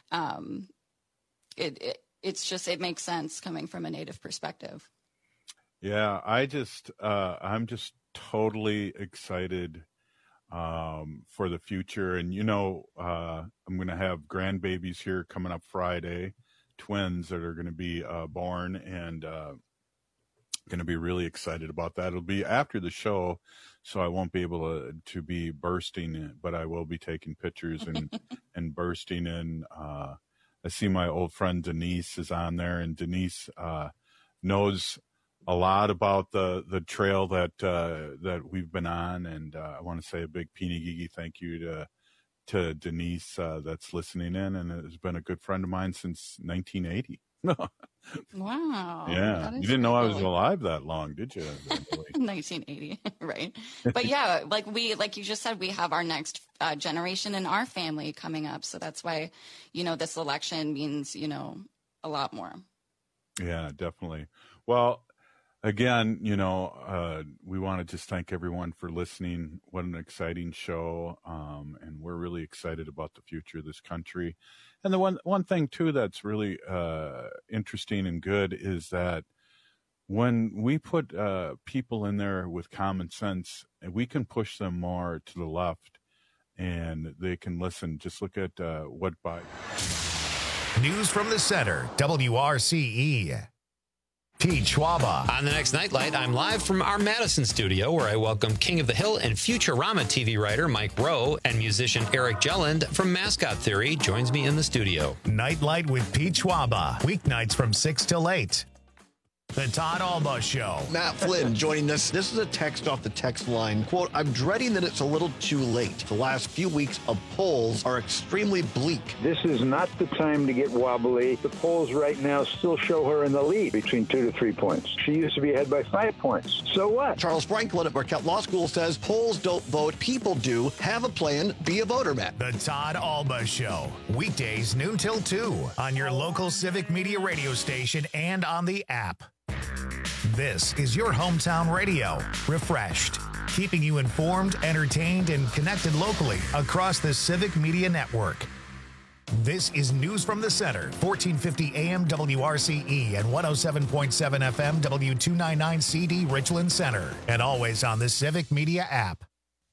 R: it makes sense coming from a Native perspective.
Q: Yeah. I'm just totally excited for the future. And, I'm going to have grandbabies here coming up Friday, twins that are going to be born, and going to be really excited about that. It'll be after the show, so I won't be able to be bursting, but I will be taking pictures and bursting in. I see my old friend Denise is on there, and Denise knows a lot about the trail that we've been on, and I want to say a big Pinigigi thank you to Denise that's listening in, and has been a good friend of mine since 1980.
R: Wow.
Q: Yeah, you didn't know I was alive that long, did you?
R: 1980, right? But yeah, like you just said, we have our next generation in our family coming up, so that's why this election means a lot more.
Q: Yeah, definitely. Well, again, we want to just thank everyone for listening. What an exciting show. And we're really excited about the future of this country. And the one thing too, that's really, interesting and good is that when we put, people in there with common sense, we can push them more to the left, and they can listen. Just look at, what Biden.
A: News from the center, WRCE. Pete Schwaba.
L: On the next Nightlight, I'm live from our Madison studio, where I welcome King of the Hill and Futurama TV writer Mike Rowe, and musician Eric Jelland from Mascot Theory joins me in the studio.
A: Nightlight with Pete Schwaba. Weeknights from 6 till 8. The Todd Alba Show.
S: Matt Flynn joining us. This is a text off the text line. Quote, I'm dreading that it's a little too late. The last few weeks of polls are extremely bleak.
T: This is not the time to get wobbly. The polls right now still show her in the lead between 2 to 3 points. She used to be ahead by 5 points. So what?
S: Charles Franklin at Marquette Law School says polls don't vote, people do. Have a plan, be a voter, Matt.
A: The Todd Alba Show. Weekdays noon till 2 on your local Civic Media radio station and on the app. This is your hometown radio. Refreshed. Keeping you informed, entertained, and connected locally across the Civic Media Network. This is News from the Center, 1450 AM WRCE and 107.7 FM W299 CD Richland Center. And always on the Civic Media app.